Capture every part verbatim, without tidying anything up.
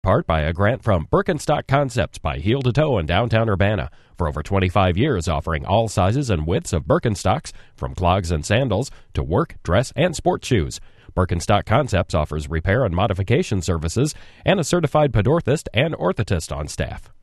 Part by a grant from Birkenstock Concepts by Heel to Toe in downtown Urbana. For over twenty-five years, offering all sizes and widths of Birkenstocks, from clogs and sandals to work, dress, and sport shoes. Birkenstock Concepts offers repair and modification services and a certified podorthist and orthotist on staff.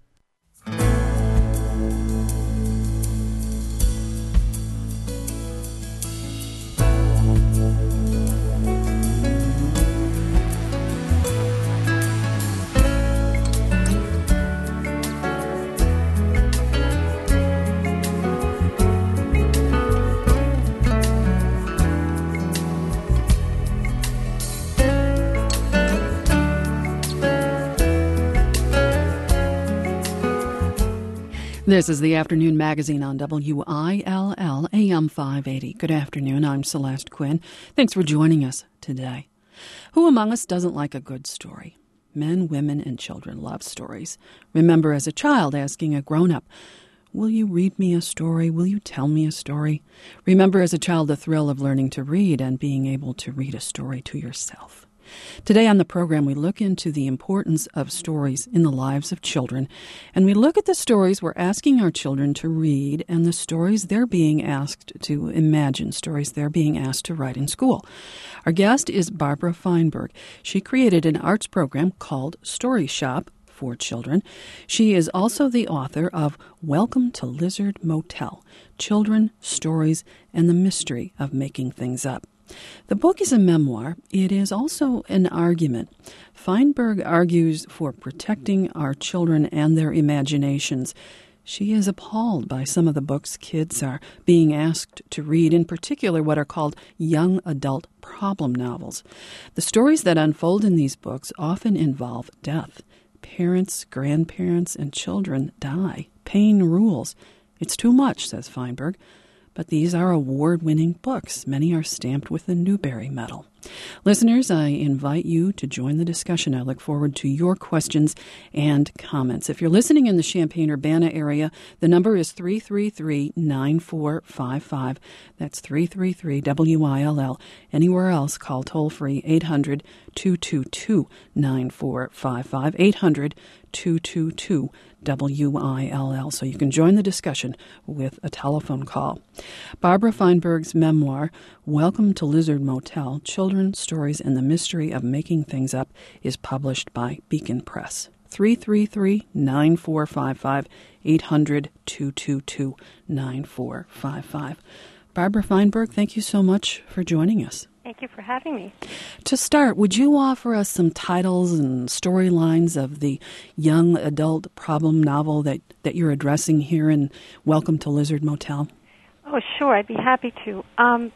This is the Afternoon Magazine on W I L L A M five eighty. Good afternoon. I'm Celeste Quinn. Thanks for joining us today. Who among us doesn't like a good story? Men, women, and children love stories. Remember as a child asking a grown-up, "Will you read me a story? Will you tell me a story?" Remember as a child the thrill of learning to read and being able to read a story to yourself. Today on the program, we look into the importance of stories in the lives of children, and we look at the stories we're asking our children to read and the stories they're being asked to imagine, stories they're being asked to write in school. Our guest is Barbara Feinberg. She created an arts program called Story Shop for children. She is also the author of Welcome to Lizard Motel, Children, Stories, and the Mystery of Making Things Up. The book is a memoir. It is also an argument. Feinberg argues for protecting our children and their imaginations. She is appalled by some of the books kids are being asked to read, in particular what are called young adult problem novels. The stories that unfold in these books often involve death. Parents, grandparents, and children die. Pain rules. It's too much, says Feinberg. But these are award-winning books. Many are stamped with the Newbery Medal. Listeners, I invite you to join the discussion. I look forward to your questions and comments. If you're listening in the Champaign-Urbana area, the number is three three three, nine four five five. That's three three three W I L L. Anywhere else, call toll-free eight hundred, two two two, nine four five five, eight hundred, two two two, W I L L, so you can join the discussion with a telephone call. Barbara Feinberg's memoir, Welcome to Lizard Motel, Children, Stories, and the Mystery of Making Things Up, is published by Beacon Press. three three three, nine four five five, eight hundred, two two two, nine four five five. Barbara Feinberg, thank you so much for joining us. Thank you for having me. To start, would you offer us some titles and storylines of the young adult problem novel that, that you're addressing here in Welcome to Lizard Motel? Oh, sure. I'd be happy to. Um,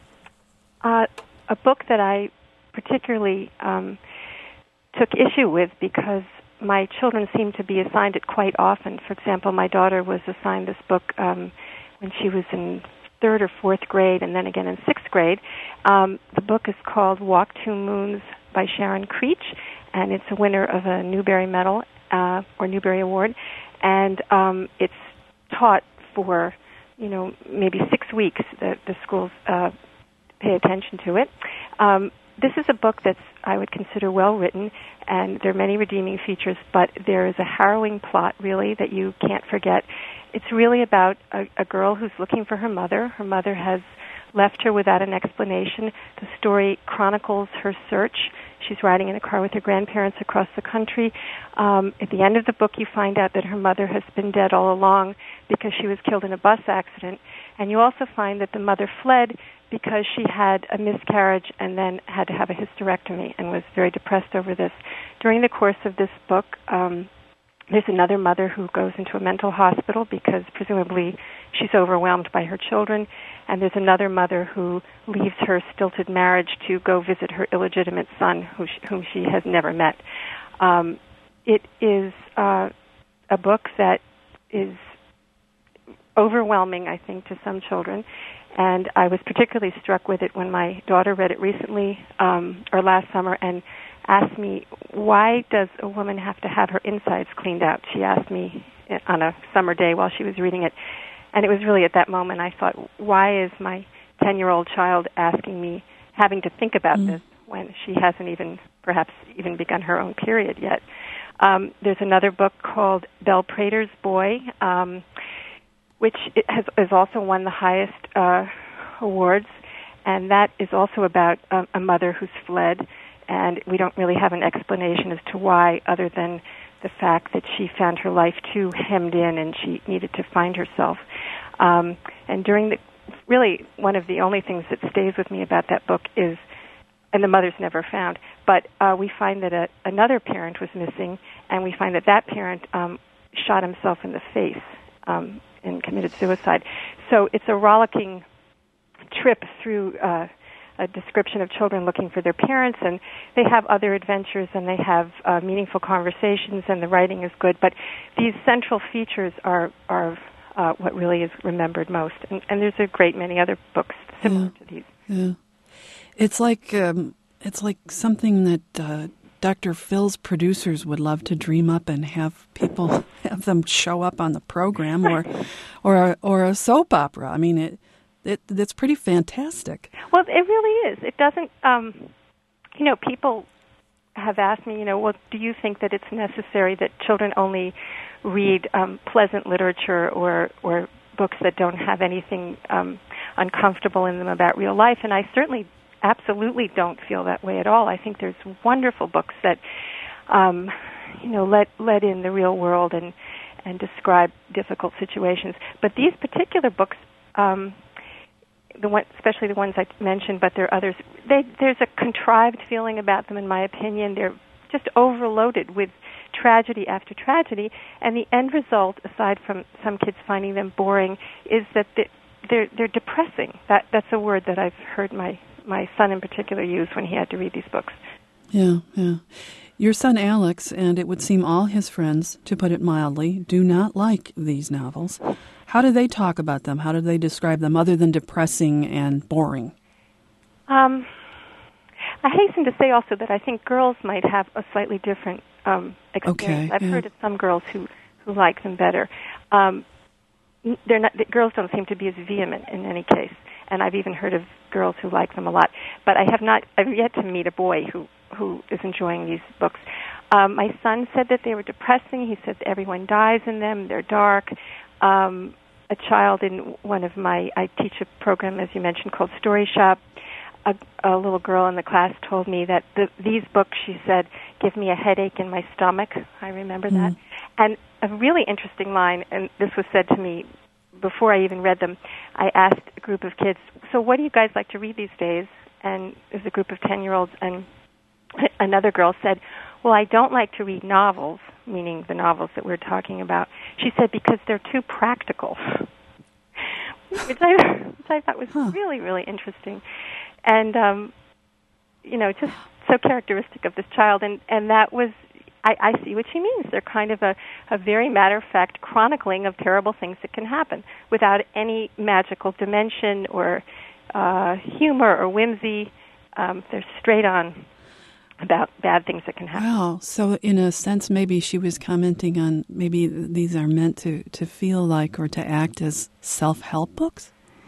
uh, a book that I particularly um, took issue with because my children seem to be assigned it quite often. For example, my daughter was assigned this book um, when she was in third or fourth grade, and then again in sixth grade. Um, the book is called Walk Two Moons by Sharon Creech, and it's a winner of a Newbery Medal uh, or Newbery Award, and um, it's taught for, you know, maybe six weeks. The, the schools uh, pay attention to it. Um, this is a book that's, I would consider, well written, and there are many redeeming features, but there is a harrowing plot, really, that you can't forget. It's really about a, a girl who's looking for her mother. Her mother has left her without an explanation. The story chronicles her search. She's riding in a car with her grandparents across the country. Um, at the end of the book, you find out that her mother has been dead all along because she was killed in a bus accident. And you also find that the mother fled because she had a miscarriage and then had to have a hysterectomy and was very depressed over this. During the course of this book, um, there's another mother who goes into a mental hospital because presumably she's overwhelmed by her children, and there's another mother who leaves her stilted marriage to go visit her illegitimate son, who she, whom she has never met. Um, it is uh, a book that is overwhelming, I think, to some children, and I was particularly struck with it when my daughter read it recently, um, or last summer, and asked me, why does a woman have to have her insides cleaned out? She asked me on a summer day while she was reading it. And it was really at that moment I thought, why is my ten-year-old child asking me, having to think about mm. this when she hasn't even, perhaps, even begun her own period yet? Um, there's another book called Belle Prater's Boy, um, which it has, has also won the highest uh, awards, and that is also about a, a mother who's fled, and we don't really have an explanation as to why, other than the fact that she found her life too hemmed in and she needed to find herself. Um, and during the, really one of the only things that stays with me about that book is, and the mother's never found, but uh, we find that a, another parent was missing, and we find that that parent um, shot himself in the face um, and committed suicide. So it's a rollicking trip through uh, a description of children looking for their parents, and they have other adventures, and they have uh, meaningful conversations, and the writing is good. But these central features are are uh, what really is remembered most. And, and there's a great many other books similar yeah. to these. Yeah, it's like um, it's like something that uh, Doctor Phil's producers would love to dream up and have people have them show up on the program, or or a, or a soap opera. I mean, it. It, it's pretty fantastic. Well, it really is. It doesn't, um, you know, people have asked me, you know, well, do you think that it's necessary that children only read um, pleasant literature or, or books that don't have anything um, uncomfortable in them about real life? And I certainly absolutely don't feel that way at all. I think there's wonderful books that, um, you know, let, let in the real world and, and describe difficult situations. But these particular books, um, the one, especially the ones I mentioned, but there are others. They, there's a contrived feeling about them, in my opinion. They're just overloaded with tragedy after tragedy, and the end result, aside from some kids finding them boring, is that they're they're depressing. That that's a word that I've heard my my son in particular use when he had to read these books. Yeah, yeah. Your son Alex, and it would seem all his friends, to put it mildly, do not like these novels. How do they talk about them? How do they describe them, other than depressing and boring? Um, I hasten to say also that I think girls might have a slightly different um, experience. Okay, I've yeah. heard of some girls who, who like them better. Um, they're not. The girls don't seem to be as vehement in any case, and I've even heard of girls who like them a lot. But I have not. I've yet to meet a boy who who is enjoying these books. Um, my son said that they were depressing. He said everyone dies in them. They're dark. Um, a child in one of my, I teach a program, as you mentioned, called Story Shop. A, a little girl in the class told me that the, these books, she said, give me a headache in my stomach. I remember mm. that. And a really interesting line, and this was said to me before I even read them, I asked a group of kids, so what do you guys like to read these days? And it was a group of ten-year-olds, and another girl said, well, I don't like to read novels, meaning the novels that we're talking about. She said, because they're too practical, which, I, which I thought was huh. really, really interesting. And, um, you know, just so characteristic of this child. And, and that was, I, I see what she means. They're kind of a, a very matter-of-fact chronicling of terrible things that can happen without any magical dimension or uh, humor or whimsy. Um, they're straight on about bad things that can happen. Wow. So in a sense, maybe she was commenting on maybe these are meant to, to feel like or to act as self-help books?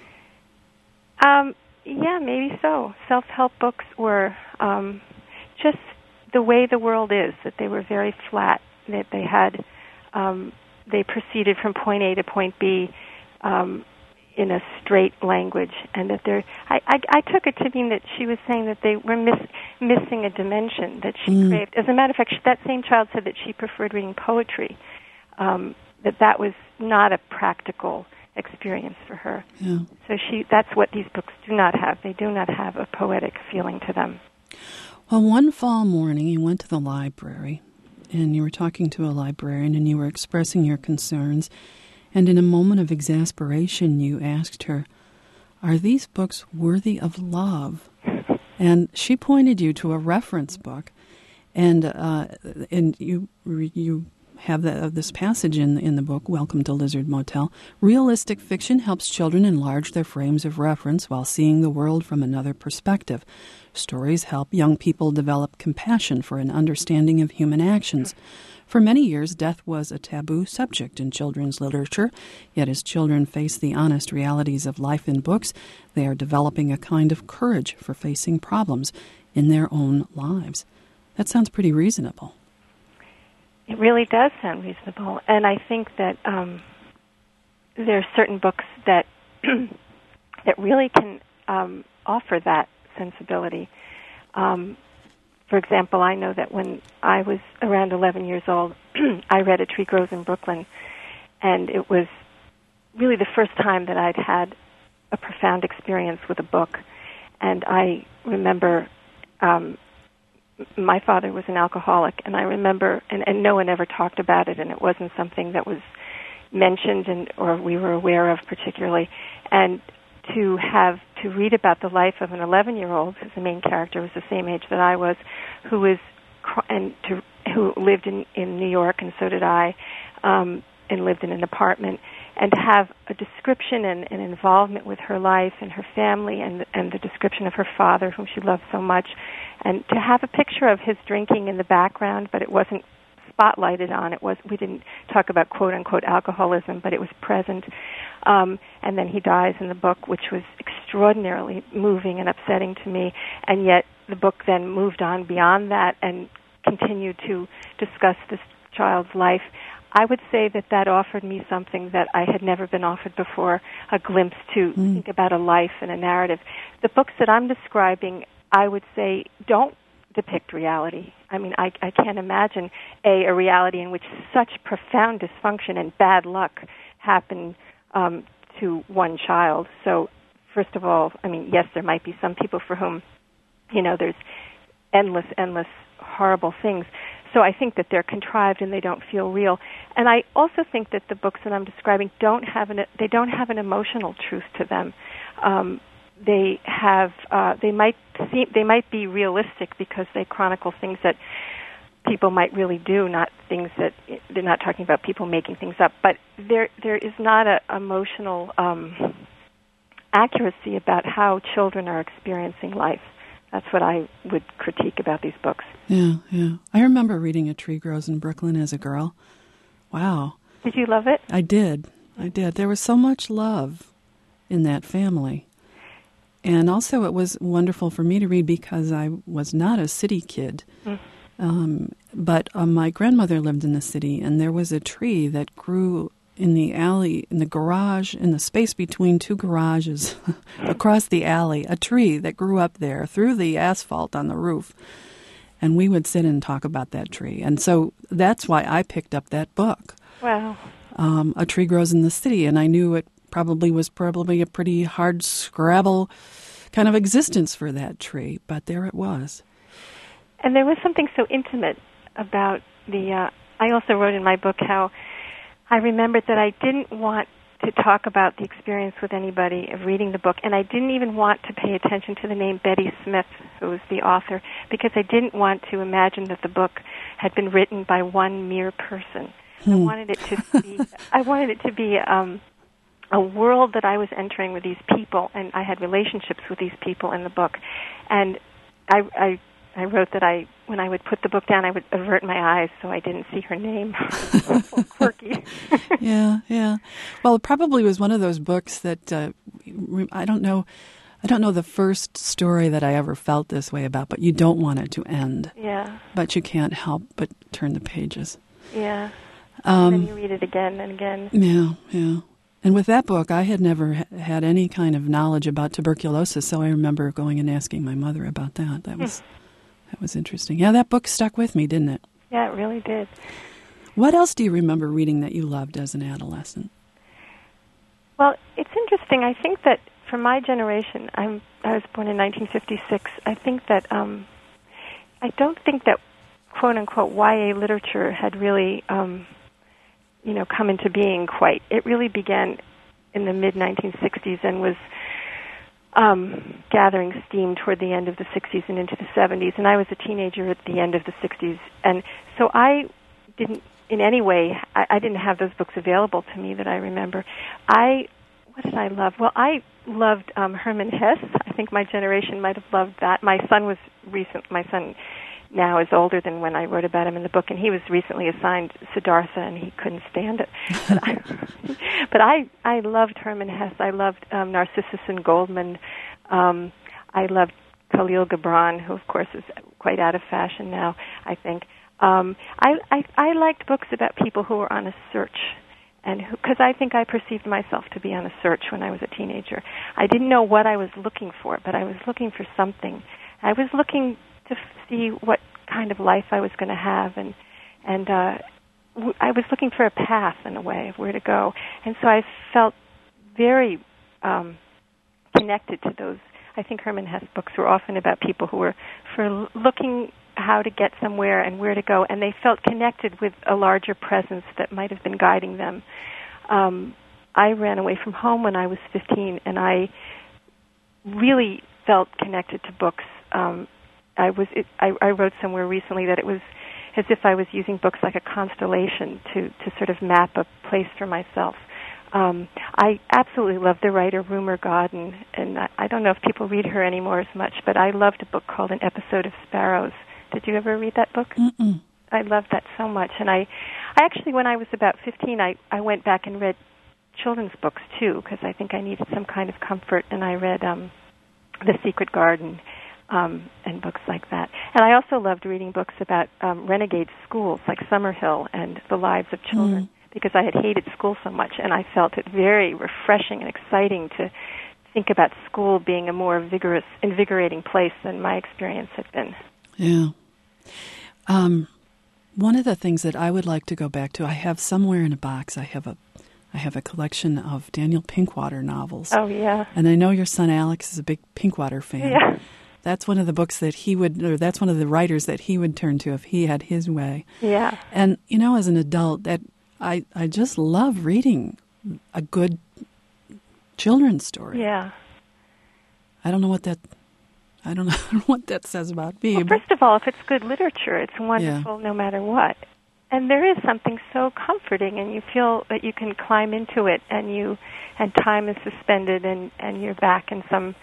Um, yeah, maybe so. Self-help books or um, just the way the world is, that they were very flat, that they had, um, they proceeded from point A to point B um, in a straight language, and that they're, I, I, I took it to mean that she was saying that they were miss, missing a dimension that she mm. craved. As a matter of fact, she, that same child said that she preferred reading poetry, um, that that was not a practical experience for her. Yeah. So she, that's what these books do not have. They do not have a poetic feeling to them. Well, one fall morning you went to the library, and you were talking to a librarian, and you were expressing your concerns. And in a moment of exasperation, you asked her, are these books worthy of love? And she pointed you to a reference book, and uh, and you you have the, this passage in, in the book, Welcome to Lizard Motel. Realistic fiction helps children enlarge their frames of reference while seeing the world from another perspective. Stories help young people develop compassion for an understanding of human actions. For many years, death was a taboo subject in children's literature, yet as children face the honest realities of life in books, they are developing a kind of courage for facing problems in their own lives. That sounds pretty reasonable. It really does sound reasonable, and I think that um, there are certain books that that really can um, offer that sensibility. Um, for example, I know that when I was around eleven years old, I read A Tree Grows in Brooklyn, and it was really the first time that I'd had a profound experience with a book. And I remember um, my father was an alcoholic, and I remember, and, and no one ever talked about it, and it wasn't something that was mentioned and or we were aware of particularly. And to have to read about the life of an eleven-year-old, whose the main character was the same age that I was, who was and to who lived in in New York, and so did I, um, and lived in an apartment, and to have a description and an involvement with her life and her family, and and the description of her father, whom she loved so much, and to have a picture of his drinking in the background, but it wasn't spotlighted on. It was we didn't talk about quote unquote alcoholism, but it was present. Um, and then he dies in the book, which was extraordinarily moving and upsetting to me. And yet the book then moved on beyond that and continued to discuss this child's life. I would say that that offered me something that I had never been offered before, a glimpse to mm. think about a life and a narrative. The books that I'm describing, I would say, don't depict reality. I mean, I, I can't imagine, A, a reality in which such profound dysfunction and bad luck happen um, to one child. So, first of all, I mean, yes, there might be some people for whom, you know, there's endless, endless horrible things. So I think that they're contrived and they don't feel real. And I also think that the books that I'm describing don't have an they don't have an emotional truth to them. Um, they have uh, they might seem they might be realistic because they chronicle things that people might really do, not things that they're not talking about people making things up. But there there is not a emotional um, accuracy about how children are experiencing life. That's what I would critique about these books. Yeah, yeah. I remember reading A Tree Grows in Brooklyn as a girl. Wow. Did you love it? I did. I did. There was so much love in that family. And also it was wonderful for me to read because I was not a city kid. Mm. Um, but uh, my grandmother lived in the city, and there was a tree that grew in the alley, in the garage, in the space between two garages, across the alley, a tree that grew up there through the asphalt on the roof. And we would sit and talk about that tree. And so that's why I picked up that book. Wow. Um, A Tree Grows in the City, and I knew it probably was probably a pretty hard scrabble kind of existence for that tree, but there it was. And there was something so intimate about the, uh, I also wrote in my book how I remembered that I didn't want to talk about the experience with anybody of reading the book, and I didn't even want to pay attention to the name Betty Smith, who was the author, because I didn't want to imagine that the book had been written by one mere person. Hmm. I wanted it to be, I wanted it to be um, a world that I was entering with these people, and I had relationships with these people in the book. And I, I I wrote that I, when I would put the book down, I would avert my eyes so I didn't see her name. Quirky. yeah, yeah. Well, it probably was one of those books that uh, I don't know. I don't know the first story that I ever felt this way about, but you don't want it to end. Yeah. But you can't help but turn the pages. Yeah. Um, and then you read it again and again. Yeah, yeah. And with that book, I had never ha- had any kind of knowledge about tuberculosis, so I remember going and asking my mother about that. That was. That was interesting. Yeah, that book stuck with me, didn't it? Yeah, it really did. What else do you remember reading that you loved as an adolescent? Well, it's interesting. I think that for my generation, I'm, I was born in nineteen fifty-six, I think that, um, I don't think that, quote-unquote, Y A literature had really, um, you know, come into being quite. It really began in the mid nineteen sixties and was Um, gathering steam toward the end of the sixties and into the seventies, and I was a teenager at the end of the sixties, and so I didn't, in any way, I, I didn't have those books available to me that I remember. I, what did I love? Well, I loved um, Hermann Hesse. I think my generation might have loved that. My son was recent. My son now is older than when I wrote about him in the book, and he was recently assigned Siddhartha, and he couldn't stand it. But I, but I, I loved Hermann Hesse. I loved um, Narcissus and Goldman. Um, I loved Khalil Gibran, who, of course, is quite out of fashion now, I think. Um, I, I I liked books about people who were on a search, and because I think I perceived myself to be on a search when I was a teenager. I didn't know what I was looking for, but I was looking for something. I was looking to f- see what kind of life I was going to have, and and uh, w- I was looking for a path in a way of where to go. And so I felt very um, connected to those. I think Herman Hesse books were often about people who were for l- looking how to get somewhere and where to go, and they felt connected with a larger presence that might have been guiding them. Um, I ran away from home when I was fifteen, and I really felt connected to books. Um, I was. It, I, I wrote somewhere recently that it was as if I was using books like a constellation to, to sort of map a place for myself. Um, I absolutely love the writer Rumer Godden, and I, I don't know if people read her anymore as much, but I loved a book called An Episode of Sparrows. Did you ever read that book? Mm-mm. I loved that so much, and I, I actually, when I was about fifteen, I, I went back and read children's books too, because I think I needed some kind of comfort, and I read um, The Secret Garden um, and books like that. And I also loved reading books about um, renegade schools like Summerhill and The Lives of Children, mm. because I had hated school so much, and I felt it very refreshing and exciting to think about school being a more vigorous, invigorating place than my experience had been. Yeah. Um, one of the things that I would like to go back to, I have somewhere in a box, I have a I have a collection of Daniel Pinkwater novels. Oh, yeah. And I know your son Alex is a big Pinkwater fan. Yeah. That's one of the books that he would, or that's one of the writers that he would turn to if he had his way. Yeah. And, you know, as an adult, that I, I just love reading a good children's story. Yeah. I don't know what that, I don't know, I don't know what that says about me. Well, but first of all, if it's good literature, it's wonderful yeah. no matter what. And there is something so comforting, and you feel that you can climb into it, and you, and time is suspended, and, and you're back in some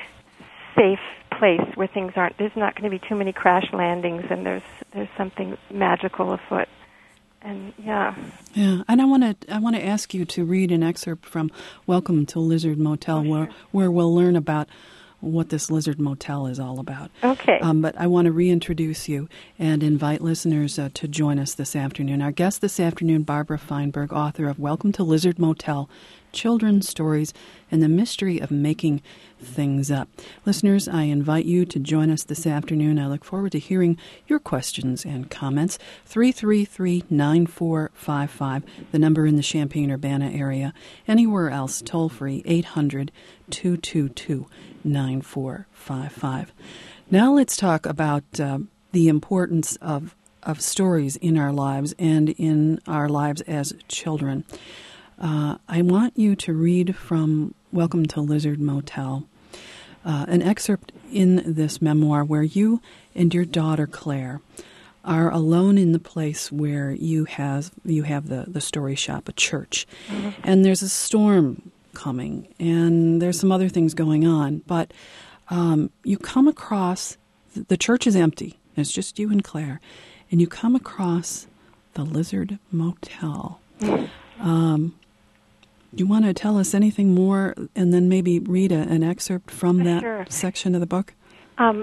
safe place where things aren't. There's not going to be too many crash landings, and there's there's something magical afoot. And yeah, yeah. And I want to I want to ask you to read an excerpt from Welcome to Lizard Motel, oh, where sure. where we'll learn about what this Lizard Motel is all about. Okay. Um, but I want to reintroduce you and invite listeners uh, to join us this afternoon. Our guest this afternoon, Barbara Feinberg, author of Welcome to Lizard Motel, Children's Stories and the Mystery of Making Things Up. Listeners, I invite you to join us this afternoon. I look forward to hearing your questions and comments. three three three, nine four five five, the number in the Champaign-Urbana area. Anywhere else, toll free, eight hundred, two two two, nine four five five. Now let's talk about uh, the importance of, of stories in our lives and in our lives as children. Uh, I want you to read from Welcome to Lizard Motel, uh, an excerpt in this memoir where you and your daughter Claire are alone in the place where you have you have the, the story shop, a church, mm-hmm. and there's a storm coming, and there's some other things going on, but um, you come across, the church is empty, it's just you and Claire, and you come across the Lizard Motel. Mm-hmm. Um, Do you want to tell us anything more and then maybe read a, an excerpt from that sure. section of the book? Um,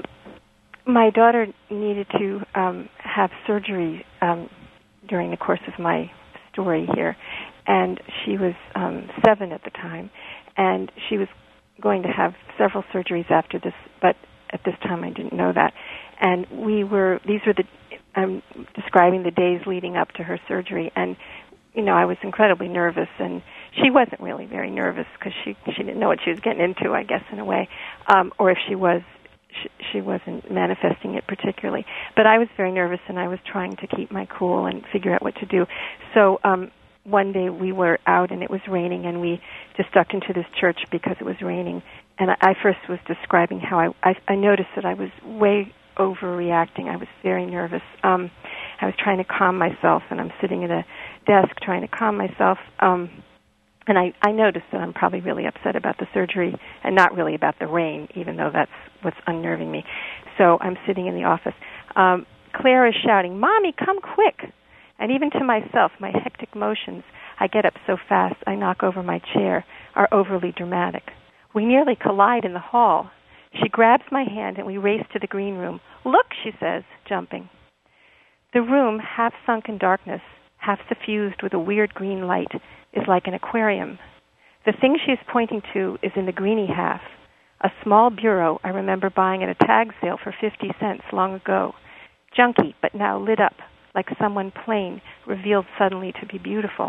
my daughter needed to um, have surgery um, during the course of my story here, and she was um, seven at the time, and she was going to have several surgeries after this, but at this time I didn't know that. And we were, these were the, I'm describing the days leading up to her surgery, and you know, I was incredibly nervous, and she wasn't really very nervous because she she didn't know what she was getting into, I guess, in a way. Um, or if she was, she, she wasn't manifesting it particularly. But I was very nervous, and I was trying to keep my cool and figure out what to do. So um, one day we were out, and it was raining, and we just ducked into this church because it was raining. And I, I first was describing how I, I, I noticed that I was way overreacting. I was very nervous. Um, I was trying to calm myself, and I'm sitting at a desk trying to calm myself. Um, and I, I noticed that I'm probably really upset about the surgery and not really about the rain, even though that's what's unnerving me. So I'm sitting in the office. Um, Claire is shouting, "Mommy, come quick!" And even to myself, my hectic motions, I get up so fast I knock over my chair, are overly dramatic. We nearly collide in the hall. She grabs my hand and we race to the green room. "Look," she says, jumping. The room, half sunk in darkness, half suffused with a weird green light, is like an aquarium. The thing she is pointing to is in the greeny half, a small bureau I remember buying at a tag sale for fifty cents long ago, junky but now lit up, like someone plain, revealed suddenly to be beautiful.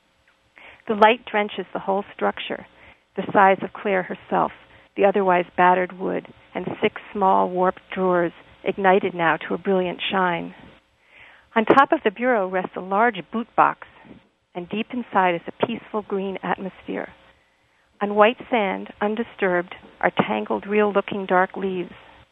The light drenches the whole structure, the size of Claire herself, the otherwise battered wood, and six small warped drawers, ignited now to a brilliant shine. On top of the bureau rests a large boot box, and deep inside is a peaceful green atmosphere. On white sand, undisturbed, are tangled, real-looking dark leaves.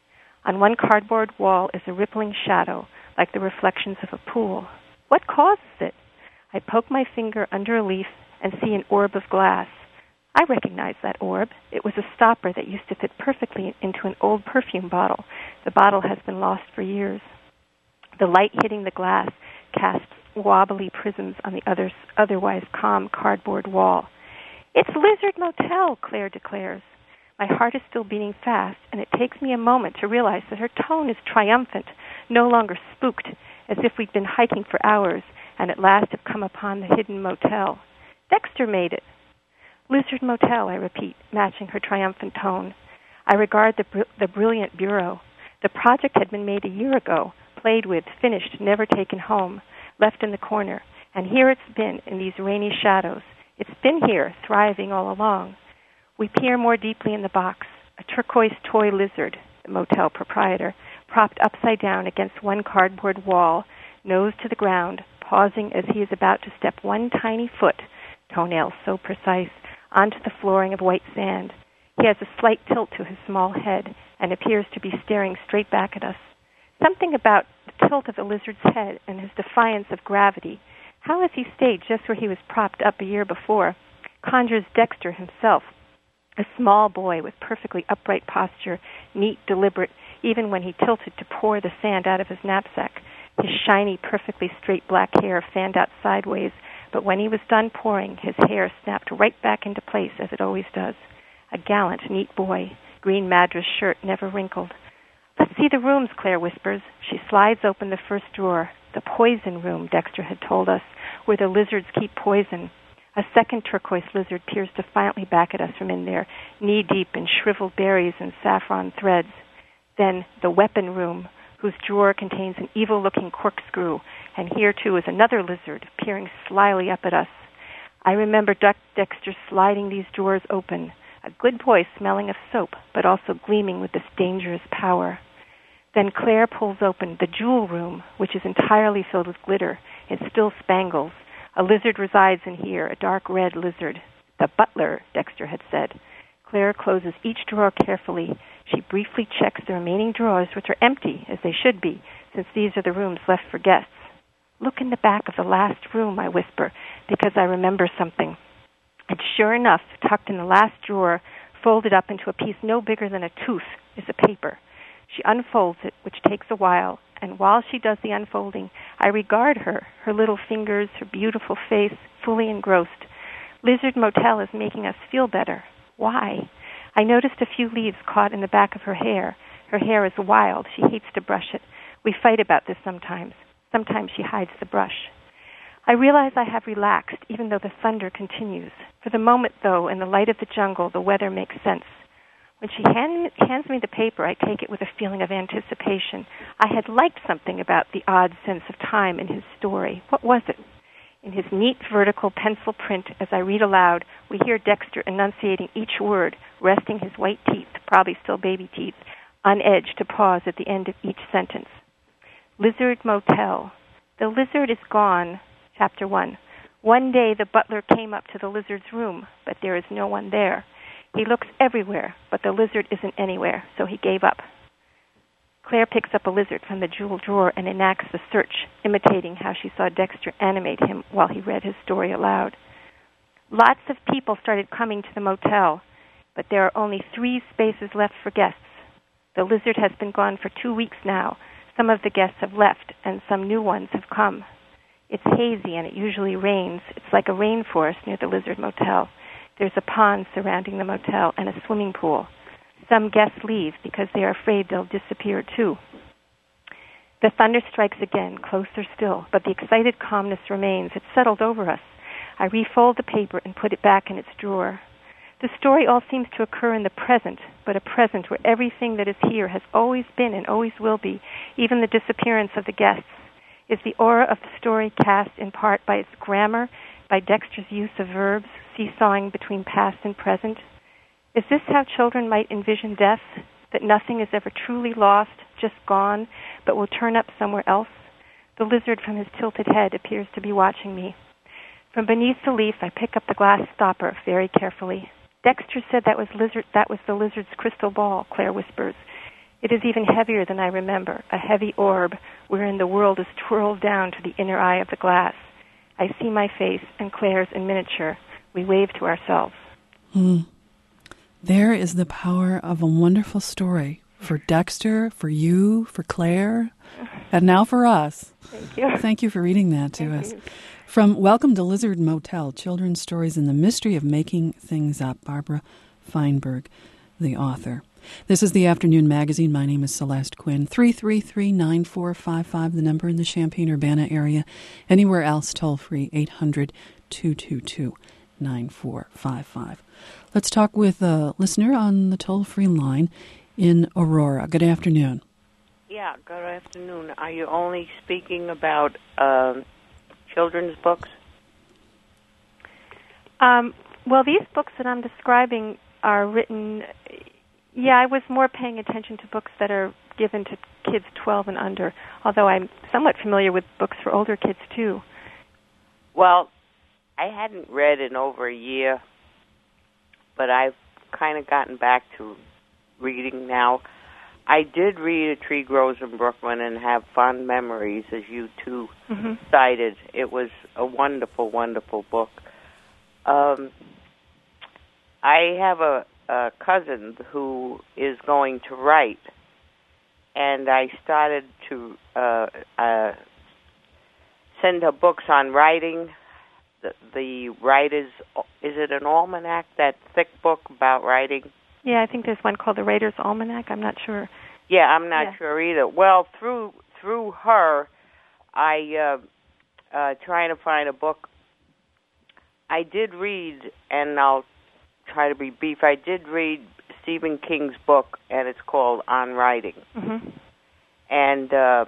On one cardboard wall is a rippling shadow, like the reflections of a pool. What causes it? I poke my finger under a leaf and see an orb of glass. I recognize that orb. It was a stopper that used to fit perfectly into an old perfume bottle. The bottle has been lost for years. The light hitting the glass casts wobbly prisms on the other, otherwise calm cardboard wall. "It's Lizard Motel," Claire declares. My heart is still beating fast, and it takes me a moment to realize that her tone is triumphant, no longer spooked, as if we'd been hiking for hours and at last have come upon the hidden motel. Dexter made it. Lizard Motel, I repeat, matching her triumphant tone. I regard the, br- the brilliant bureau. The project had been made a year ago, played with, finished, never taken home, left in the corner, and here it's been in these rainy shadows. It's been here, thriving all along. We peer more deeply in the box, a turquoise toy lizard, the motel proprietor, propped upside down against one cardboard wall, nose to the ground, pausing as he is about to step one tiny foot, toenails so precise, onto the flooring of white sand. He has a slight tilt to his small head and appears to be staring straight back at us. Something about the tilt of the lizard's head and his defiance of gravity, how has he stayed just where he was propped up a year before, conjures Dexter himself, a small boy with perfectly upright posture, neat, deliberate, even when he tilted to pour the sand out of his knapsack. His shiny, perfectly straight black hair fanned out sideways, but when he was done pouring, his hair snapped right back into place, as it always does. A gallant, neat boy, green madras shirt never wrinkled. "Let's see the rooms," Claire whispers. She slides open the first drawer. The poison room, Dexter had told us, where the lizards keep poison. A second turquoise lizard peers defiantly back at us from in there, knee-deep in shriveled berries and saffron threads. Then the weapon room, whose drawer contains an evil-looking corkscrew, and here, too, is another lizard peering slyly up at us. I remember Duck Dexter sliding these drawers open, a good boy smelling of soap, but also gleaming with this dangerous power. Then Claire pulls open the jewel room, which is entirely filled with glitter. It still spangles. A lizard resides in here, a dark red lizard. The butler, Dexter had said. Claire closes each drawer carefully. She briefly checks the remaining drawers, which are empty, as they should be, since these are the rooms left for guests. "Look in the back of the last room," I whisper, because I remember something. And sure enough, tucked in the last drawer, folded up into a piece no bigger than a tooth, is a paper. She unfolds it, which takes a while, and while she does the unfolding, I regard her, her little fingers, her beautiful face, fully engrossed. Lizard Motel is making us feel better. Why? I noticed a few leaves caught in the back of her hair. Her hair is wild. She hates to brush it. We fight about this sometimes. Sometimes she hides the brush. I realize I have relaxed, even though the thunder continues. For the moment, though, in the light of the jungle, the weather makes sense. When she hand, hands me the paper, I take it with a feeling of anticipation. I had liked something about the odd sense of time in his story. What was it? In his neat vertical pencil print, as I read aloud, we hear Dexter enunciating each word, resting his white teeth, probably still baby teeth, on edge to pause at the end of each sentence. Lizard Motel. The lizard is gone. Chapter one. One day the butler came up to the lizard's room, but there is no one there. He looks everywhere, but the lizard isn't anywhere, so he gave up. Claire picks up a lizard from the jewel drawer and enacts the search, imitating how she saw Dexter animate him while he read his story aloud. Lots of people started coming to the motel, but there are only three spaces left for guests. The lizard has been gone for two weeks now. Some of the guests have left, and some new ones have come. It's hazy, and it usually rains. It's like a rainforest near the Lizard Motel. There's a pond surrounding the motel and a swimming pool. Some guests leave because they are afraid they'll disappear, too. The thunder strikes again, closer still, but the excited calmness remains. It settled over us. I refold the paper and put it back in its drawer. The story all seems to occur in the present, but a present where everything that is here has always been and always will be, even the disappearance of the guests. Is the aura of the story cast in part by its grammar, by Dexter's use of verbs, seesawing between past and present? Is this how children might envision death, that nothing is ever truly lost, just gone, but will turn up somewhere else? The lizard from his tilted head appears to be watching me. From beneath the leaf, I pick up the glass stopper very carefully. Dexter said that was lizard. That was the lizard's crystal ball, Claire whispers. It is even heavier than I remember, a heavy orb wherein the world is twirled down to the inner eye of the glass. I see my face and Claire's in miniature. We wave to ourselves. Hmm. There is the power of a wonderful story for Dexter, for you, for Claire, and now for us. Thank you. Thank you for reading that to Thank us. you. From Welcome to Lizard Motel, Children's Stories and the Mystery of Making Things Up, Barbara Feinberg, the author. This is the Afternoon Magazine. My name is Celeste Quinn. three three three, nine four five five, the number in the Champaign-Urbana area. Anywhere else, toll-free, eight hundred, two two two, nine four five five. Let's talk with a listener on the toll-free line in Aurora. Good afternoon. Yeah, good afternoon. Are you only speaking about uh, children's books? Um, well, these books that I'm describing are written... Yeah, I was more paying attention to books that are given to kids twelve and under, although I'm somewhat familiar with books for older kids, too. Well, I hadn't read in over a year, but I've kind of gotten back to reading now. I did read A Tree Grows in Brooklyn and have fond memories, as you two mm-hmm. cited. It was a wonderful, wonderful book. Um, I have a, a cousin who is going to write, and I started to uh, uh, send her books on writing. The, the writers, is it an almanac, that thick book about writing? Yeah, I think there's one called The Writer's Almanac. I'm not sure. Yeah, I'm not yeah. sure either. Well, through through her, I uh, uh, trying to find a book. I did read, and I'll try to be brief. I did read Stephen King's book, and it's called On Writing. Mm-hmm. And uh,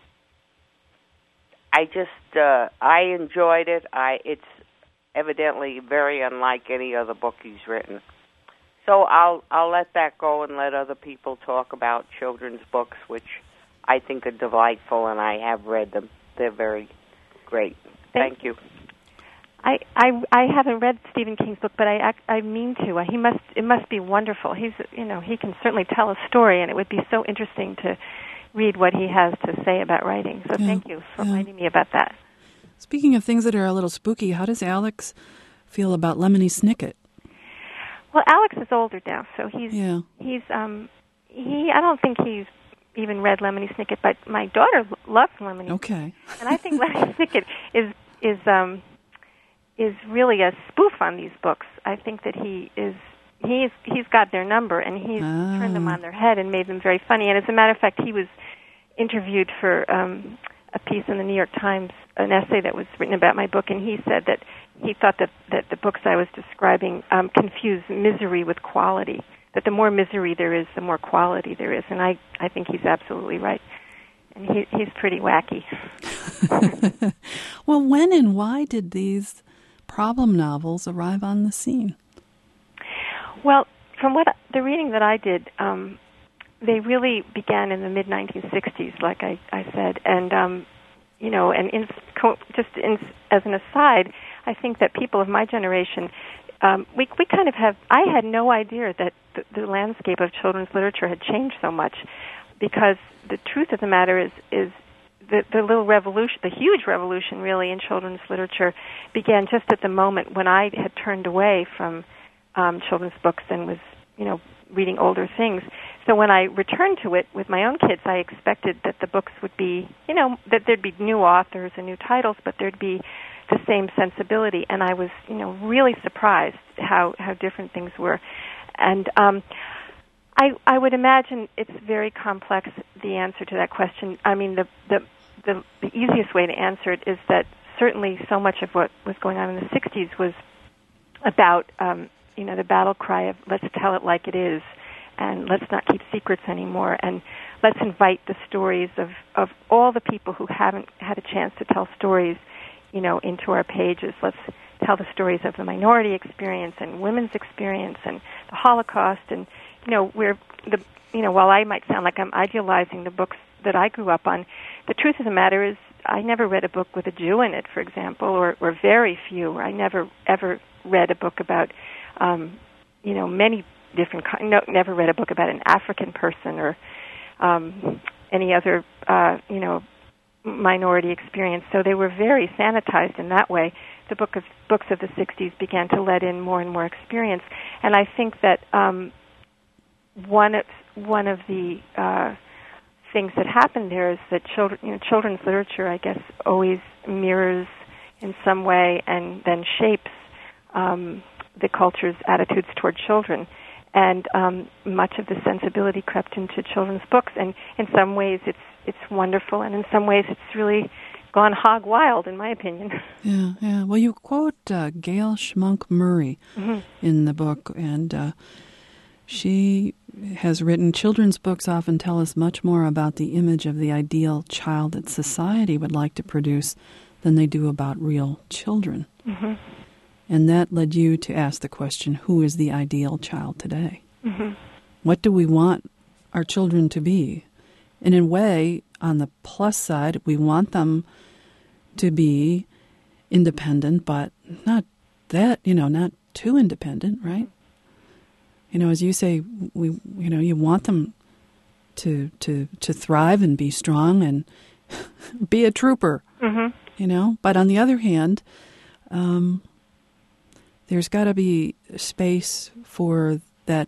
I just uh, I enjoyed it. I it's evidently very unlike any other book he's written. So I'll I'll let that go and let other people talk about children's books, which I think are delightful, and I have read them. They're very great. Thank, Thank you. I, I I haven't read Stephen King's book, but I I mean to. He must it must be wonderful. He's you know he can certainly tell a story, and it would be so interesting to read what he has to say about writing. So yeah, thank you for yeah. reminding me about that. Speaking of things that are a little spooky, how does Alex feel about Lemony Snicket? Well, Alex is older now, so he's yeah. he's um he. I don't think he's even read Lemony Snicket, but my daughter loves Lemony. Okay, and I think Lemony Snicket is is um is really a spoof on these books. I think that he is he's he's got their number, and he's ah. turned them on their head and made them very funny. And as a matter of fact, he was interviewed for um a piece in the New York Times, an essay that was written about my book, and he said that he thought that, that the books I was describing um, confuse misery with quality, that the more misery there is, the more quality there is. And I, I think he's absolutely right. And he, he's pretty wacky. Well, when and why did these problem novels arrive on the scene? Well, from what the reading that I did, um, they really began in the mid nineteen sixties, like I, I said. And, um, you know, and in, just in, as an aside, I think that people of my generation, um, we we kind of have, I had no idea that the, the landscape of children's literature had changed so much, because the truth of the matter is, is the, the little revolution, the huge revolution really in children's literature began just at the moment when I had turned away from um, children's books and was, you know, reading older things. So when I returned to it with my own kids, I expected that the books would be, you know, that there'd be new authors and new titles, but there'd be the same sensibility. And I was, you know, really surprised how, how different things were. And um, I I would imagine it's very complex. The answer to that question. I mean, the the the, the easiest way to answer it is that certainly so much of what was going on in the sixties was about um, you know the battle cry of let's tell it like it is, and let's not keep secrets anymore, and let's invite the stories of, of all the people who haven't had a chance to tell stories, you know, into our pages. Let's tell the stories of the minority experience and women's experience and the Holocaust. And, you know, we're the you know, while I might sound like I'm idealizing the books that I grew up on, the truth of the matter is I never read a book with a Jew in it, for example, or, or very few. I never ever read a book about, um, you know, many different. No, never read a book about an African person or um, any other, uh, you know, minority experience. So they were very sanitized in that way. The book of books of the sixties began to let in more and more experience, and I think that um, one of one of the uh, things that happened there is that children, you know, children's literature, I guess, always mirrors in some way and then shapes um, the culture's attitudes toward children. And um, much of the sensibility crept into children's books, and in some ways it's it's wonderful, and in some ways it's really gone hog wild, in my opinion. Yeah, yeah. Well, you quote uh, Gail Schmunk Murray Mm-hmm. in the book, and uh, she has written, children's books often tell us much more about the image of the ideal child that society would like to produce than they do about real children. Mm-hmm. And that led you to ask the question, who is the ideal child today? Mm-hmm. What do we want our children to be? And in a way, on the plus side, we want them to be independent, but not that, you know, not too independent, right? You know, as you say, we, you know, you want them to to to thrive and be strong and be a trooper, Mm-hmm. you know. But on the other hand, um, there's got to be space for that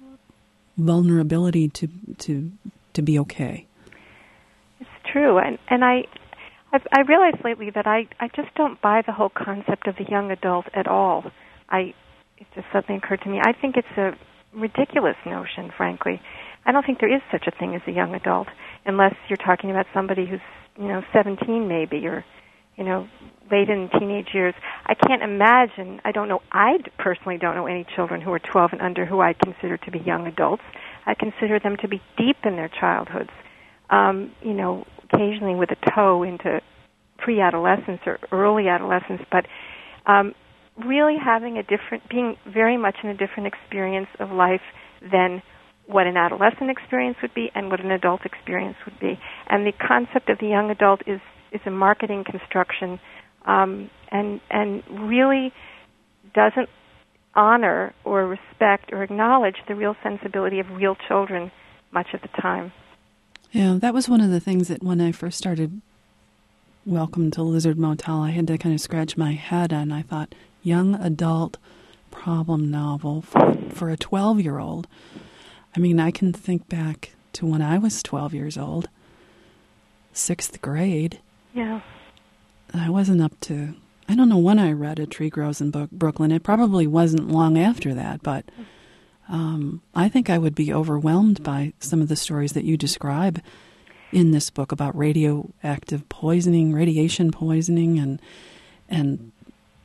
vulnerability to to to be okay. It's true, and and I I've, I realized lately that I I just don't buy the whole concept of the young adult at all. I it just suddenly occurred to me. I think it's a ridiculous notion, frankly. I don't think there is such a thing as a young adult, unless you're talking about somebody who's, you know, seventeen maybe, or, you know, late in teenage years. I can't imagine, I don't know, I personally don't know any children who are twelve and under who I consider to be young adults. I consider them to be deep in their childhoods, um, you know, occasionally with a toe into pre-adolescence or early adolescence, but um, really having a different, being very much in a different experience of life than what an adolescent experience would be and what an adult experience would be. And the concept of the young adult is, is a marketing construction um, and and really doesn't honor or respect or acknowledge the real sensibility of real children much of the time. Yeah, that was one of the things that when I first started Welcome to Lizard Motel, I had to kind of scratch my head on. I thought, young adult problem novel for, for a twelve-year-old. I mean, I can think back to when I was twelve years old, sixth grade. Yeah. I wasn't up to, I don't know when I read A Tree Grows in Bo- Brooklyn. It probably wasn't long after that, but um, I think I would be overwhelmed by some of the stories that you describe in this book about radioactive poisoning, radiation poisoning, and and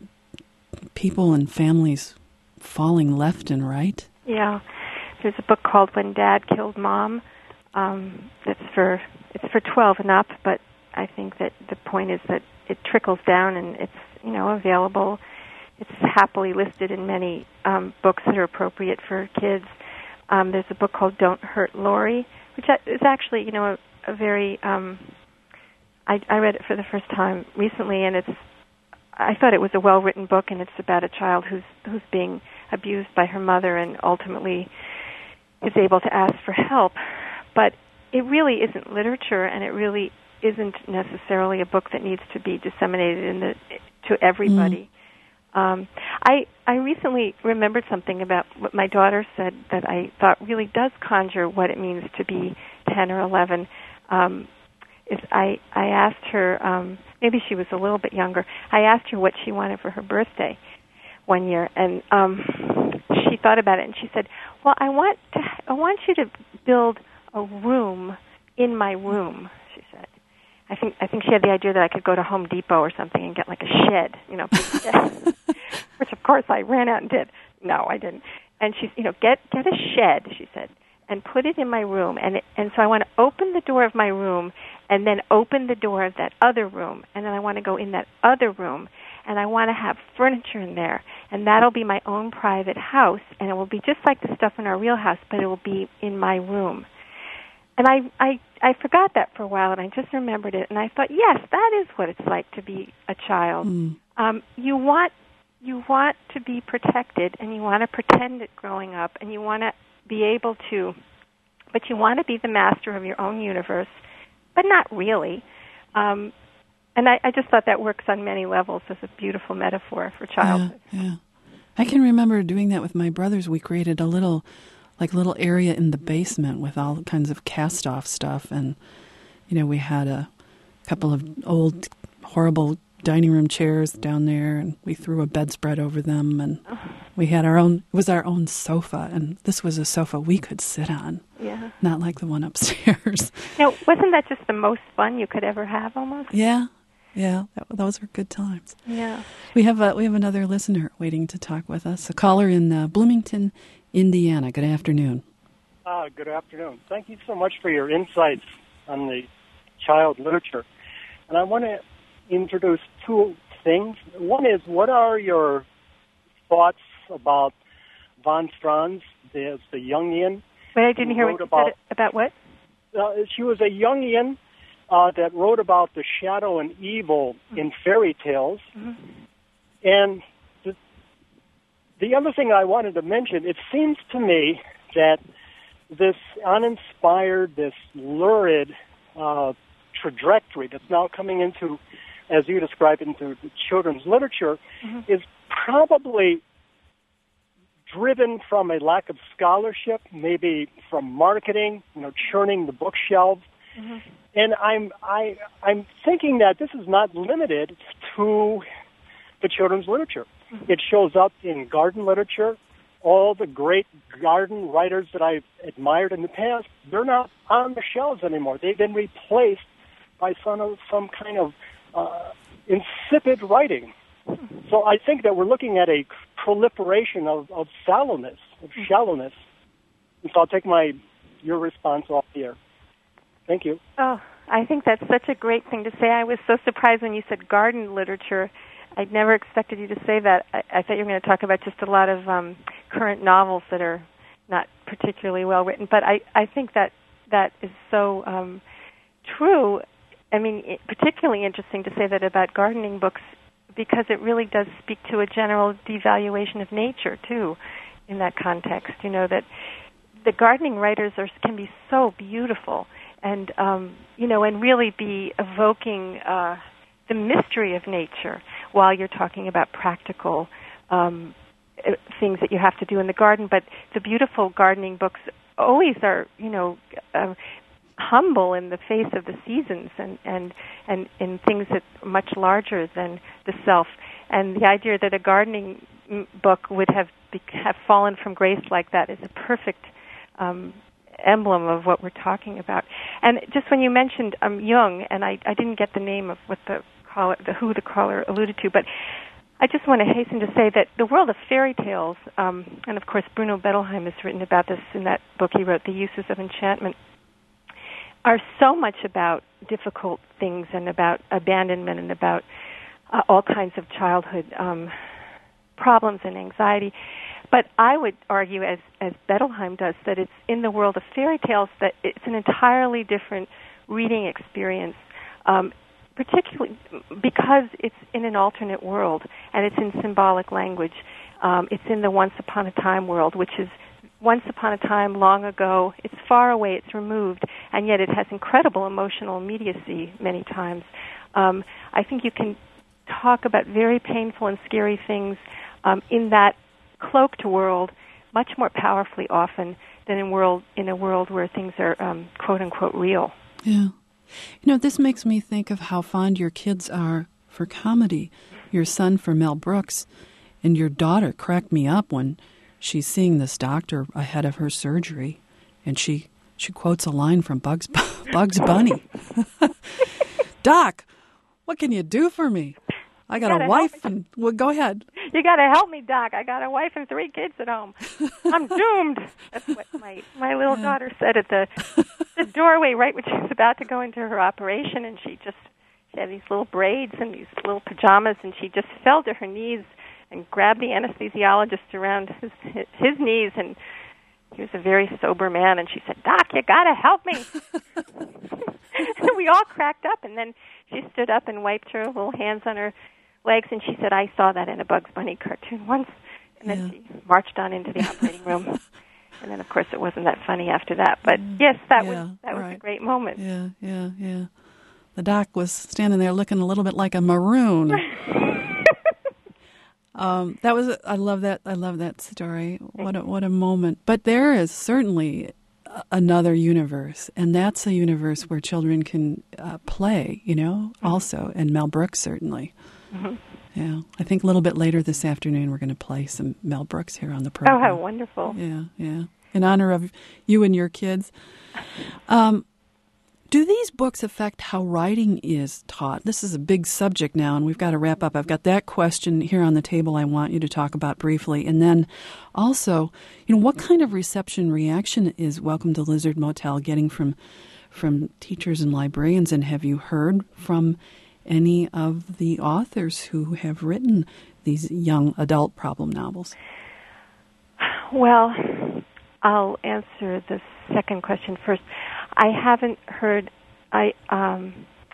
people and families falling left and right. Yeah. There's a book called When Dad Killed Mom. Um, it's for it's for twelve and up, but I think that the point is that it trickles down and it's, you know, available. It's happily listed in many um, books that are appropriate for kids. Um, there's a book called Don't Hurt Laurie, which is actually, you know, a, a very. Um, I, I read it for the first time recently, and it's. I thought it was a well-written book, and it's about a child who's who's being abused by her mother, and ultimately is able to ask for help. But it really isn't literature, and it really isn't necessarily a book that needs to be disseminated in the, to everybody. Mm. Um, I I recently remembered something about what my daughter said that I thought really does conjure what it means to be ten or eleven. Um, is I, I asked her, um, maybe she was a little bit younger, I asked her what she wanted for her birthday one year, and um, she thought about it, and she said, well, I want to, I want you to build a room in my room, she said. I think I think she had the idea that I could go to Home Depot or something and get like a shed, you know, big shed, which of course I ran out and did. No, I didn't. And she, you know, get get a shed, she said, and put it in my room. And it, and so I want to open the door of my room, and then open the door of that other room, and then I want to go in that other room, and I want to have furniture in there, and that'll be my own private house, and it will be just like the stuff in our real house, but it will be in my room. And I, I, I forgot that for a while, and I just remembered it, and I thought, yes, that is what it's like to be a child. Mm. Um, you want, you want to be protected, and you want to pretend it growing up, and you want to be able to, but you want to be the master of your own universe, but not really. Um, and I, I just thought that works on many levels as a beautiful metaphor for childhood. Yeah, yeah. I can remember doing that with my brothers. We created a little... like little area in the basement with all kinds of cast-off stuff. And, you know, we had a couple of old, horrible dining room chairs down there, and we threw a bedspread over them, and we had our own, it was our own sofa, and this was a sofa we could sit on. Yeah. Not like the one upstairs. Now, wasn't that just the most fun you could ever have, almost? Yeah. Yeah, that, those were good times. Yeah. We have uh, we have another listener waiting to talk with us, a caller in uh, Bloomington, Indiana. Good afternoon. Uh, good afternoon. Thank you so much for your insights on the child literature. And I want to introduce two things. One is, what are your thoughts about von Franz, the, the Jungian? Wait, I didn't hear what you about, said. About what? Uh, she was a Jungian uh, that wrote about the shadow and evil mm-hmm. in fairy tales. Mm-hmm. And the, the other thing I wanted to mention, it seems to me that this uninspired, this lurid uh, trajectory that's now coming into, as you described, into the children's literature, mm-hmm. is probably driven from a lack of scholarship, maybe from marketing, you know, churning the bookshelves. Mm-hmm. And I'm I I'm thinking that this is not limited to the children's literature. Mm-hmm. It shows up in garden literature. All the great garden writers that I've admired in the past, they're not on the shelves anymore. They've been replaced by some of, some kind of uh, insipid writing. Mm-hmm. So I think that we're looking at a proliferation of, of sallowness, of shallowness. And so I'll take my your response off the air. Thank you. Oh, I think that's such a great thing to say. I was so surprised when you said garden literature. I'd never expected you to say that. I, I thought you were going to talk about just a lot of um, current novels that are not particularly well written. But I, I think that that is so um, true. I mean, it, particularly interesting to say that about gardening books, because it really does speak to a general devaluation of nature, too, in that context. You know, that the gardening writers are, can be so beautiful and, um, you know, and really be evoking uh, the mystery of nature while you're talking about practical um, things that you have to do in the garden. But the beautiful gardening books always are, you know, uh, humble in the face of the seasons and, and, and in things that are much larger than the self. And the idea that a gardening book would have be, have fallen from grace like that is a perfect um, emblem of what we're talking about. And just when you mentioned um, Jung, and I, I didn't get the name of what the caller, the who the caller alluded to, but I just want to hasten to say that the world of fairy tales, um, and of course Bruno Bettelheim has written about this in that book he wrote, The Uses of Enchantment, are so much about difficult things and about abandonment and about uh, all kinds of childhood um, problems and anxiety. But I would argue, as, as Bettelheim does, that it's in the world of fairy tales that it's an entirely different reading experience, um, particularly because it's in an alternate world and it's in symbolic language. Um, it's in the Once Upon a Time world, which is once upon a time, long ago. It's far away, it's removed, and yet it has incredible emotional immediacy many times. Um, I think you can talk about very painful and scary things um, in that cloaked world much more powerfully often than in world in a world where things are um, quote-unquote real. Yeah. You know, this makes me think of how fond your kids are for comedy. Your son for Mel Brooks, and your daughter cracked me up when she's seeing this doctor ahead of her surgery, and she she quotes a line from Bugs Bugs Bunny. Doc, what can you do for me? I got a wife and well, go ahead. You got to help me, Doc. I got a wife and three kids at home. I'm doomed. That's what my my little daughter said at the the doorway right when she was about to go into her operation, and she just she had these little braids and these little pajamas, and she just fell to her knees and grabbed the anesthesiologist around his his knees, and he was a very sober man, and she said, "Doc, you got to help me." And we all cracked up, and then she stood up and wiped her little hands on her legs, and she said, "I saw that in a Bugs Bunny cartoon once." And then yeah. she marched on into the operating room. And then, of course, it wasn't that funny after that. But, yes, that yeah, was that right. was a great moment. Yeah, yeah, yeah. The doc was standing there looking a little bit like a maroon. um, that was, I love that, I love that story. What a, what a moment. But there is certainly another universe, and that's a universe where children can uh, play, you know, mm-hmm. also, and Mel Brooks certainly. Mm-hmm. Yeah, I think a little bit later this afternoon we're going to play some Mel Brooks here on the program. Oh, how wonderful. Yeah, yeah. In honor of you and your kids. Um, do these books affect how writing is taught? This is a big subject now, and we've got to wrap up. I've got that question here on the table I want you to talk about briefly. And then also, you know, what kind of reception reaction is Welcome to Lizard Motel getting from from teachers and librarians? And have you heard from any of the authors who have written these young adult problem novels? Well, I'll answer the second question first. I haven't heard. I um,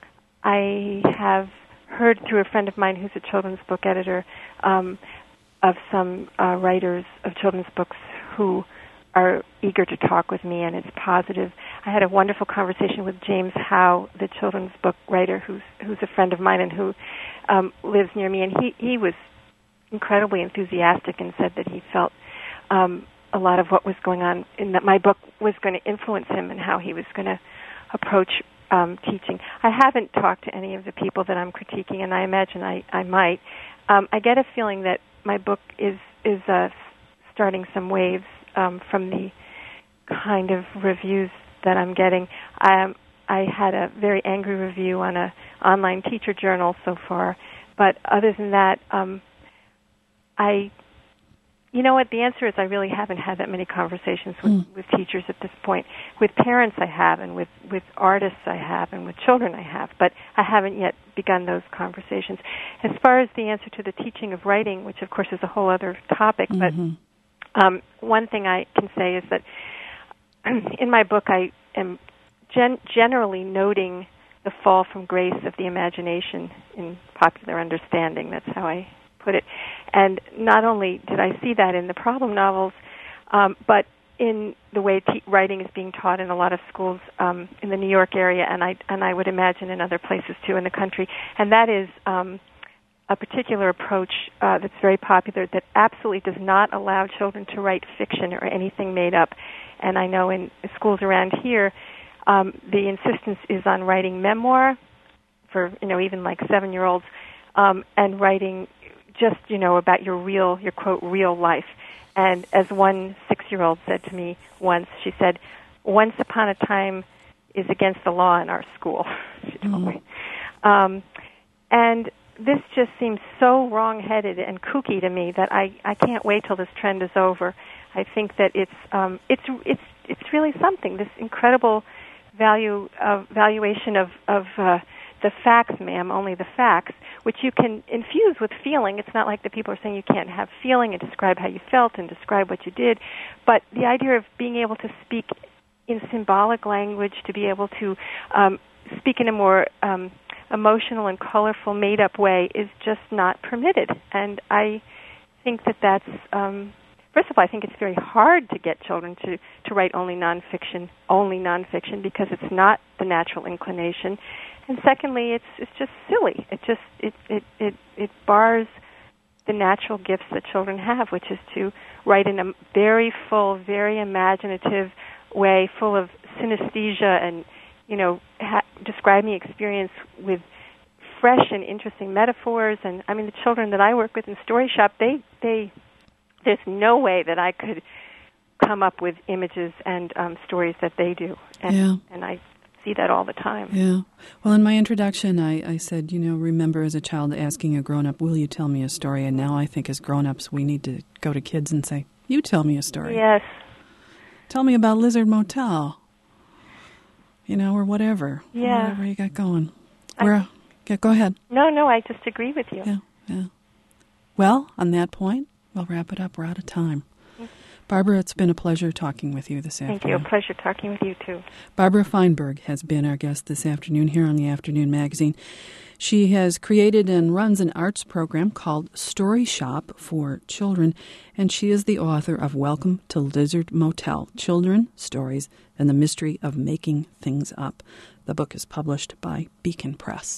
I have heard through a friend of mine who's a children's book editor um, of some uh, writers of children's books who are eager to talk with me, and it's positive. I had a wonderful conversation with James Howe, the children's book writer, who's who's a friend of mine and who um, lives near me, and he, he was incredibly enthusiastic and said that he felt um, a lot of what was going on in that my book was going to influence him and how he was going to approach um, teaching. I haven't talked to any of the people that I'm critiquing, and I imagine I, I might. Um, I get a feeling that my book is, is uh, starting some waves um, from the kind of reviews that I'm getting. Um, I had a very angry review on a online teacher journal so far, but other than that, um, I, you know what, the answer is I really haven't had that many conversations with, mm. with teachers at this point. With parents I have, and with, with artists I have, and with children I have, but I haven't yet begun those conversations. As far as the answer to the teaching of writing, which of course is a whole other topic, mm-hmm. but um, one thing I can say is that in my book, I am gen- generally noting the fall from grace of the imagination in popular understanding. That's how I put it. And not only did I see that in the problem novels, um, but in the way te- writing is being taught in a lot of schools um, in the New York area, and I and I would imagine in other places too in the country. And that is um, a particular approach uh, that's very popular that absolutely does not allow children to write fiction or anything made up. And I know in schools around here, um, the insistence is on writing memoir for, you know, even like seven-year-olds, um, and writing just, you know, about your real, your quote, real life. And as one six-year-old said to me once, she said, "Once upon a time is against the law in our school," she told mm. me. Um, and this just seems so wrong-headed and kooky to me that I, I can't wait till this trend is over. I think that it's um, it's it's it's really something. This incredible value of valuation of of uh, the facts, ma'am, only the facts, which you can infuse with feeling. It's not like the people are saying you can't have feeling and describe how you felt and describe what you did, but the idea of being able to speak in symbolic language, to be able to um, speak in a more um, emotional and colorful, made-up way is just not permitted. And I think that that's. Um, First of all, I think it's very hard to get children to, to write only nonfiction, only nonfiction, because it's not the natural inclination. And secondly, it's it's just silly. It just it it it, it bars the natural gifts that children have, which is to write in a very full, very imaginative way, full of synesthesia and, you know, ha- describing experience with fresh and interesting metaphors. And I mean, the children that I work with in Story Shop, they they there's no way that I could come up with images and um, stories that they do. And, yeah. and I see that all the time. Yeah. Well, in my introduction, I, I said, you know, remember as a child asking a grown-up, will you tell me a story? And now I think as grown-ups, we need to go to kids and say, you tell me a story. Yes. Tell me about Lizard Motel, you know, or whatever. Yeah. Whatever you got going. Where, yeah, go ahead. No, no, I just agree with you. Yeah, yeah. Well, on that point, we'll wrap it up. We're out of time. Barbara, it's been a pleasure talking with you this afternoon. Thank you. A pleasure talking with you, too. Barbara Feinberg has been our guest this afternoon here on the Afternoon Magazine. She has created and runs an arts program called Story Shop for Children, and she is the author of Welcome to Lizard Motel, Children, Stories, and the Mystery of Making Things Up. The book is published by Beacon Press.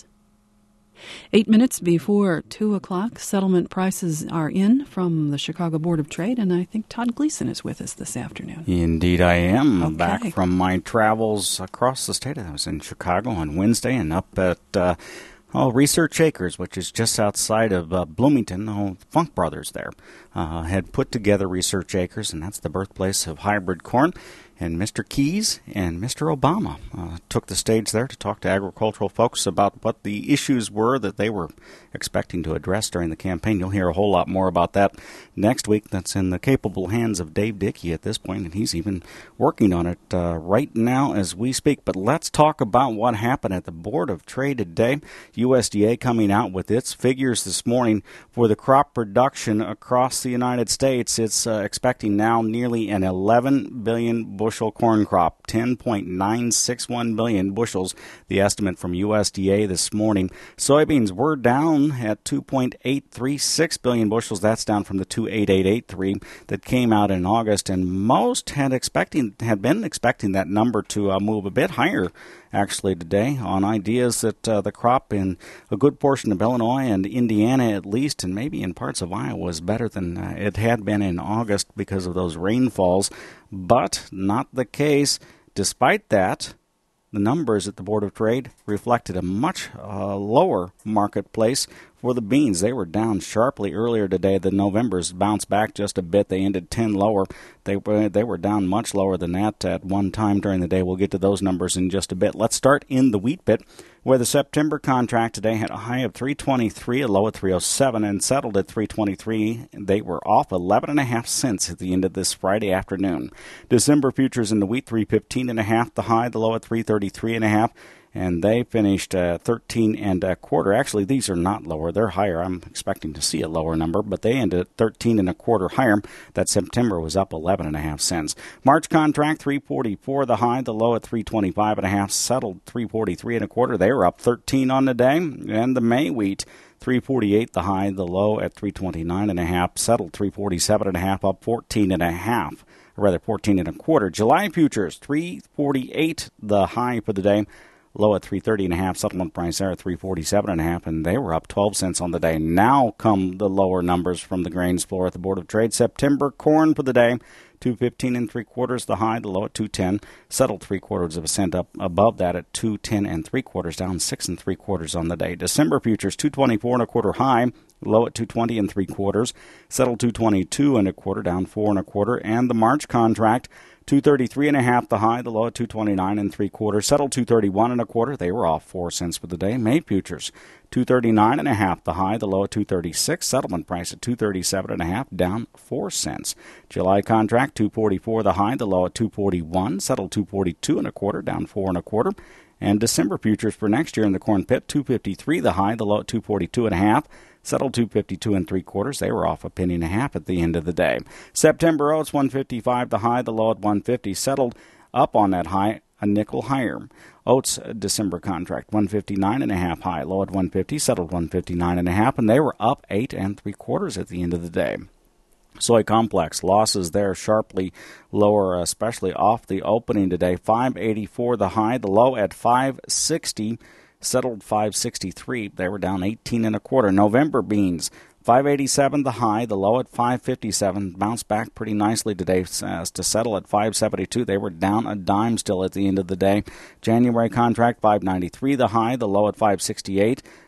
Eight minutes before two o'clock, settlement prices are in from the Chicago Board of Trade, and I think Todd Gleason is with us this afternoon. Indeed I am. Okay. Back from my travels across the state. I was in Chicago on Wednesday and up at uh, oh, Research Acres, which is just outside of uh, Bloomington. The Funk Brothers there uh, had put together Research Acres, and that's the birthplace of hybrid corn. And Mister Keyes and Mister Obama uh, took the stage there to talk to agricultural folks about what the issues were that they were expecting to address during the campaign. You'll hear a whole lot more about that next week. That's in the capable hands of Dave Dickey at this point, and he's even working on it uh, right now as we speak. But let's talk about what happened at the Board of Trade today. U S D A coming out with its figures this morning for the crop production across the United States. It's uh, expecting now nearly an eleven billion bushel bushel corn crop, ten point nine six one billion bushels, the estimate from U S D A this morning. Soybeans were down at two point eight three six billion bushels. That's down from the two point eight eight eight three that came out in August, and most had expecting had been expecting that number to uh, move a bit higher actually today on ideas that uh, the crop in a good portion of Illinois and Indiana at least, and maybe in parts of Iowa, was better than uh, it had been in August because of those rainfalls. But not the case. Despite that, the numbers at the Board of Trade reflected a much uh, lower marketplace for the beans. They were down sharply earlier today. The Novembers bounced back just a bit. They ended ten lower. They were, they were down much lower than that at one time during the day. We'll get to those numbers in just a bit. Let's start in the wheat bit, where the September contract today had a high of three twenty-three, a low of three oh seven, and settled at three twenty-three. They were off eleven and a half cents at the end of this Friday afternoon. December futures in the wheat, three fifteen and a half, the high, the low at three thirty-three and a half. And they finished uh, thirteen and a quarter. Actually, these are not lower; they're higher. I'm expecting to see a lower number, but they ended at thirteen and a quarter higher. That September was up eleven and a half cents. March contract three forty-four, the high, the low at three twenty-five and a half. Settled three forty-three and a quarter. They were up thirteen on the day. And the May wheat, three forty-eight, the high, the low at three twenty-nine and a half. Settled three forty-seven and a half, up fourteen and a half. Or rather, fourteen and a quarter. July futures three forty-eight, the high for the day. Low at three thirty and a half, settlement price there at three forty-seven and a half, and they were up twelve cents on the day. Now come the lower numbers from the grains floor at the Board of Trade. September corn for the day, two fifteen and three quarters, the high, the low at two ten, settled three quarters of a cent up above that at two ten and three quarters, down six and three quarters on the day. December futures two twenty-four and a quarter high, low at two twenty and three quarters, settled two twenty-two and a quarter, down four and a quarter, and the March contract, two thirty-three and a half, the high, the low at two twenty-nine and three quarters, settled two thirty-one and a quarter. They were off four cents for the day. May futures, two thirty-nine and a half, the high, the low at two thirty-six, settlement price at two thirty-seven and a half, down four cents. July contract, two forty-four, the high, the low at two forty-one, settled two forty-two and a quarter, down four and a quarter. And December futures for next year in the corn pit, two fifty-three, the high, the low at two forty-two and a half. Settled two fifty-two and three quarters. They were off a penny and a half at the end of the day. September oats, one fifty-five, the high, the low at one fifty. Settled up on that high, a nickel higher. Oats December contract, one fifty-nine and a half high, low at one fifty. Settled one fifty-nine and a half, and they were up eight and three quarters at the end of the day. Soy complex losses there sharply lower, especially off the opening today. five eighty-four, the high, the low at five sixty. Settled five sixty-three. They were down eighteen and a quarter. November beans, five eighty-seven the high, the low at five fifty-seven. Bounced back pretty nicely today as to settle at five seventy-two. They were down a dime still at the end of the day. January contract, five ninety-three the high, the low at five sixty-eight.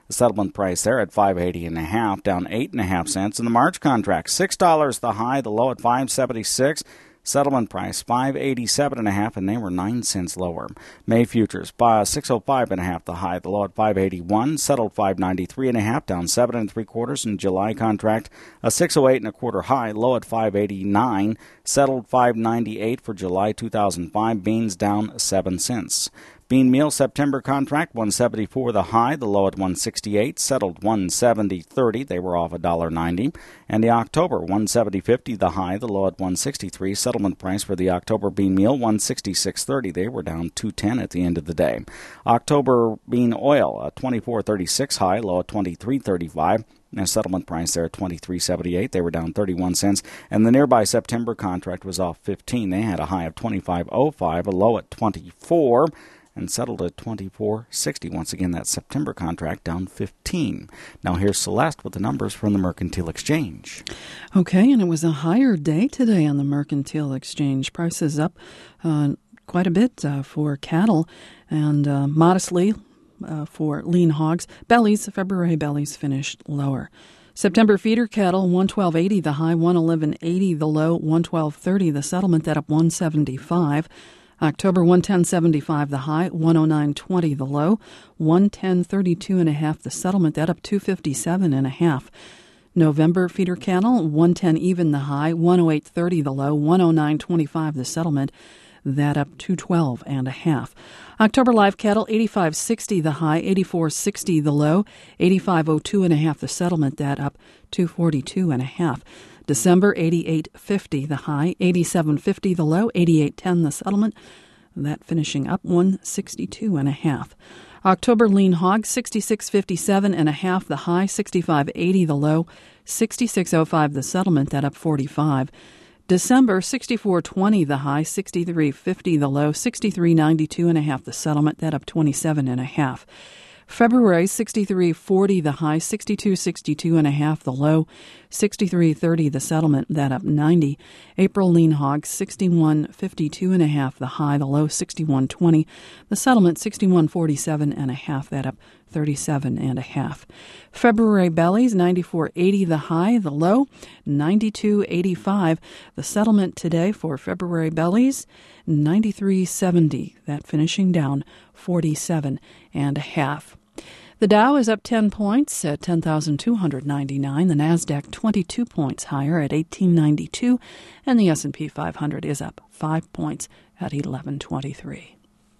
The settlement price there at five eighty and a half, down eight and a half cents. In the March contract, six dollars the high, the low at five seventy-six. Settlement price five eighty-seven and a half, and they were nine cents lower. May futures by six oh five and a half, the high, the low at five eighty-one, settled five ninety-three and a half, down seven and three quarters. In July contract, a six oh eight and a quarter high, low at five eighty-nine, settled five ninety-eight for July two thousand five. Beans down seven cents. Bean meal September contract one seventy-four the high, the low at one sixty-eight, settled one seventy thirty. They were off one dollar ninety. And the October one seventy fifty the high, the low at one sixty-three. Settlement price for the October bean meal one sixty-six thirty. They were down two ten at the end of the day. October bean oil a twenty-four thirty-six high, low at twenty-three thirty-five. Now, settlement price there at twenty-three seventy-eight. They were down thirty-one cents. And the nearby September contract was off fifteen. They had a high of twenty-five oh five, a low at twenty-four, and settled at twenty-four sixty. Once again, that September contract down fifteen. Now here's Celeste with the numbers from the Mercantile Exchange. Okay, and it was a higher day today on the Mercantile Exchange. Prices up uh, quite a bit uh, for cattle and uh, modestly uh, for lean hogs. Bellies, February bellies finished lower. September feeder cattle, one twelve eighty the high, one eleven eighty the low, one twelve thirty the settlement, that up one seventy-five. October one ten seventy-five the high, one oh nine twenty the low, one ten thirty-two and a half the settlement, that up two fifty-seven and a half. November feeder cattle, one ten even the high, one oh eight thirty the low, one oh nine twenty-five the settlement, that up two twelve and a half. October live cattle, eighty-five sixty the high, eighty-four sixty the low, eighty-five oh two and a half the settlement, that up two forty-two and a half. December, eighty-eight fifty the high, eighty-seven fifty the low, eighty-eight ten the settlement, that finishing up one sixty-two and a half. October lean hog, sixty-six fifty-seven and a half the high, sixty-five eighty the low, sixty-six oh five the settlement, that up forty-five. December, sixty-four twenty the high, sixty-three fifty the low, sixty-three ninety-two and a half the settlement, that up twenty-seven and a half. February, sixty-three forty the high, sixty-two sixty-two and a half the low, sixty-three thirty the settlement, that up ninety. April lean hog, sixty-one fifty-two and a half the high, the low sixty-one twenty, the settlement sixty-one forty-seven and a half, that up thirty-seven and a half. February bellies, ninety-four eighty the high, the low ninety-two eighty-five. The settlement today for February bellies, ninety-three seventy, that finishing down forty-seven and a half. The Dow is up ten points at ten thousand two hundred ninety-nine. The Nasdaq twenty-two points higher at eighteen ninety-two, and the S and P five hundred is up five points at eleven twenty-three.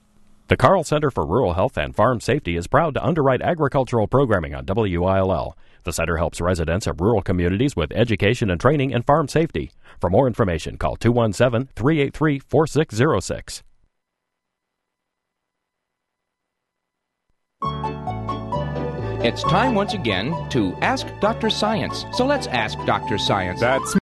The Carl Center for Rural Health and Farm Safety is proud to underwrite agricultural programming on W I L L. The center helps residents of rural communities with education and training in farm safety. For more information, call two one seven, three eight three, four six zero six. It's time once again to Ask Doctor Science. So let's ask Doctor Science. That's